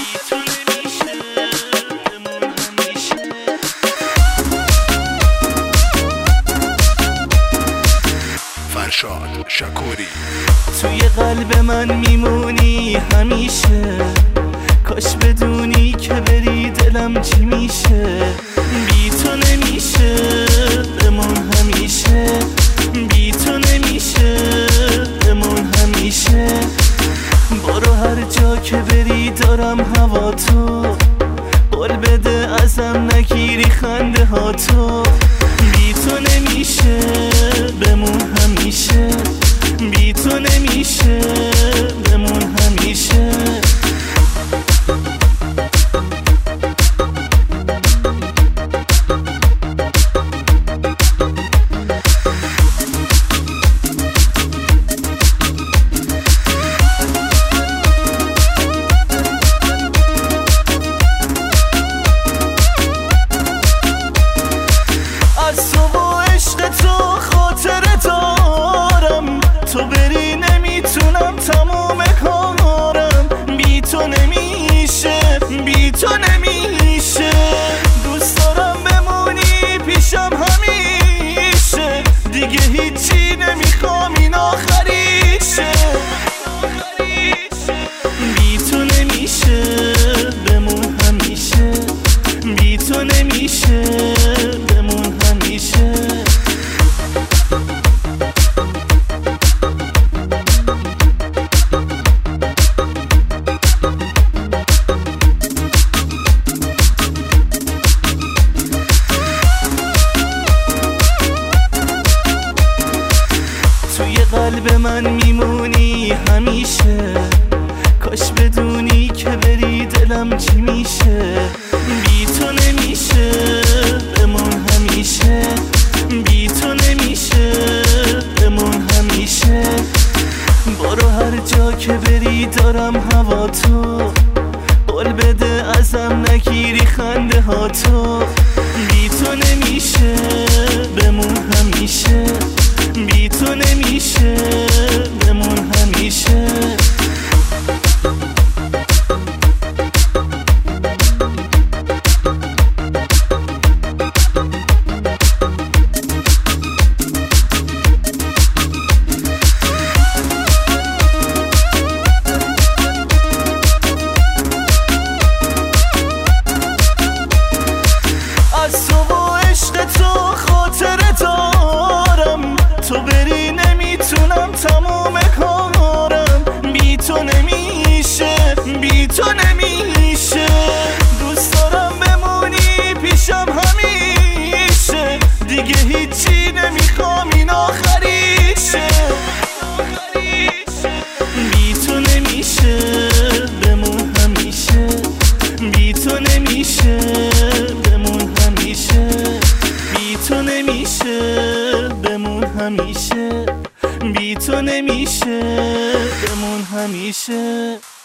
فرشاد شکوری. توی قلب من میمونی همیشه، کاش بدونی که بری دلم چی میشه. بی تو نمیشه بمون همیشه، بی تو نمیشه بمون همیشه. برو هر جا که بری دارم هوا تو، قول بده ازم نگیری خنده ها تو. بی تو نمیشه بمون همیشه، بی تو نمیشه بمون همیشه. از تو و عشق تو خاطره دارم، تو بری نمیتونم تموم کارم. بی تو نمیشه، بی تو نمیشه. دوست دارم بمونی پیشم همیشه، دیگه هیچی نمیخوام این آخریشه. بی تو نمیشه بمون همیشه، بی تو نمیشه بمون همیشه. توی قلب من میمونی همیشه، کاش بدونی که بری دلم چی میشه. بی تو نمیشه بمون همیشه، بی تو نمیشه بمون همیشه. برو هر جا که بری دارم هوا تو، قول بده ازم نگیری خنده ها تو. بی تو نمیشه بمون همیشه، بی تو نمیشه بمون همیشه. از تو و عشق تو خاطره دارم، تو بری نمیتونم تموم کارم. بی تو نمیشه، بی تو نمیشه. دوست دارم بمونی پیشم همیشه، دیگه هیچی نمیخوام این آخریشه. بی تو نمیشه بمون همیشه، بی تو نمیشه بمون همیشه. بی تو نمیشه بمون همیشه، بی تو نمیشه بمون همیشه.